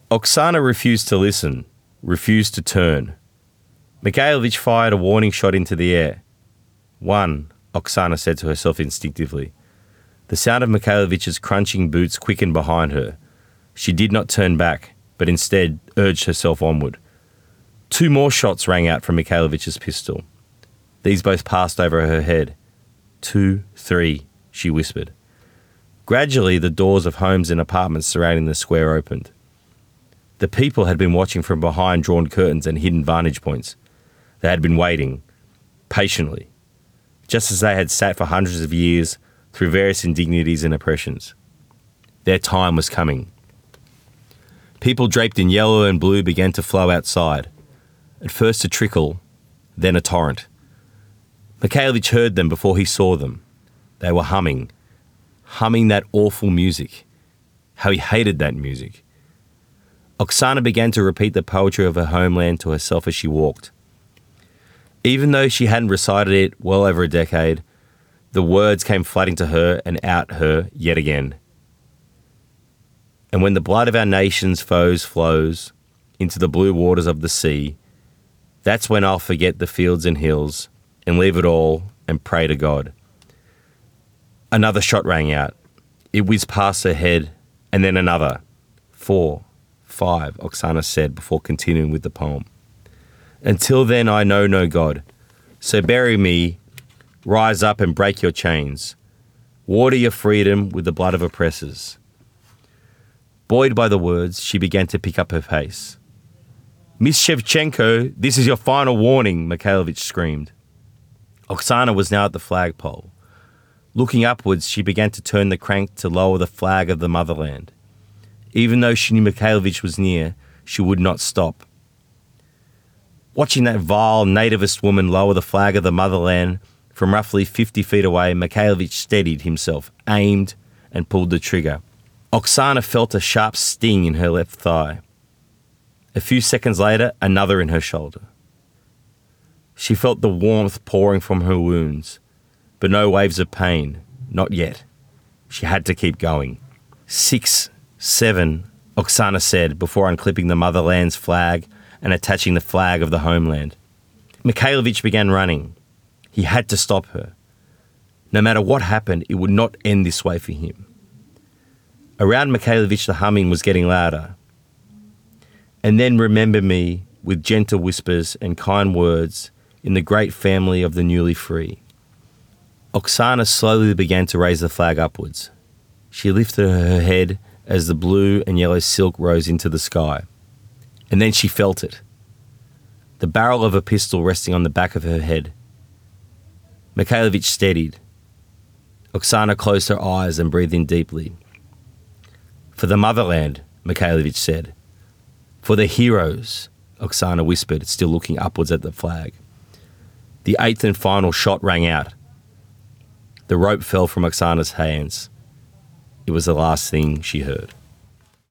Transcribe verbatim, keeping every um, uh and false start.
Oksana refused to listen, refused to turn. Mikhailovich fired a warning shot into the air. One, Oksana said to herself instinctively. The sound of Mikhailovich's crunching boots quickened behind her. She did not turn back, but instead urged herself onward. Two more shots rang out from Mikhailovich's pistol. These both passed over her head. Two, three, she whispered. Gradually, the doors of homes and apartments surrounding the square opened. The people had been watching from behind drawn curtains and hidden vantage points. They had been waiting, patiently, just as they had sat for hundreds of years through various indignities and oppressions. Their time was coming. People draped in yellow and blue began to flow outside. At first a trickle, then a torrent. Mikhailovich heard them before he saw them. They were humming, humming that awful music. How he hated that music. Oksana began to repeat the poetry of her homeland to herself as she walked. Even though she hadn't recited it well over a decade, the words came flooding to her and out her yet again. And when the blood of our nation's foes flows into the blue waters of the sea, that's when I'll forget the fields and hills and leave it all and pray to God. Another shot rang out. It whizzed past her head, and then another. Four, five, Oksana said before continuing with the poem. Until then I know no God. So bury me, rise up and break your chains. Water your freedom with the blood of oppressors. Buoyed by the words, she began to pick up her pace. Miss Shevchenko, this is your final warning, Mikhailovich screamed. Oksana was now at the flagpole. Looking upwards, she began to turn the crank to lower the flag of the motherland. Even though she knew Mikhailovich was near, she would not stop. Watching that vile nativist woman lower the flag of the motherland from roughly fifty feet away, Mikhailovich steadied himself, aimed, and pulled the trigger. Oksana felt a sharp sting in her left thigh. A few seconds later, another in her shoulder. She felt the warmth pouring from her wounds, but no waves of pain, not yet. She had to keep going. Six, seven, Oksana said before unclipping the motherland's flag and attaching the flag of the homeland. Mikhailovich began running. He had to stop her. No matter what happened, it would not end this way for him. Around Mikhailovich, the humming was getting louder. And then remember me with gentle whispers and kind words in the great family of the newly free. Oksana slowly began to raise the flag upwards. She lifted her head as the blue and yellow silk rose into the sky. And then she felt it. The barrel of a pistol resting on the back of her head. Mikhailovich steadied. Oksana closed her eyes and breathed in deeply. For the motherland, Mikhailovich said. For the heroes, Oksana whispered, still looking upwards at the flag. The eighth and final shot rang out. The rope fell from Oksana's hands. It was the last thing she heard.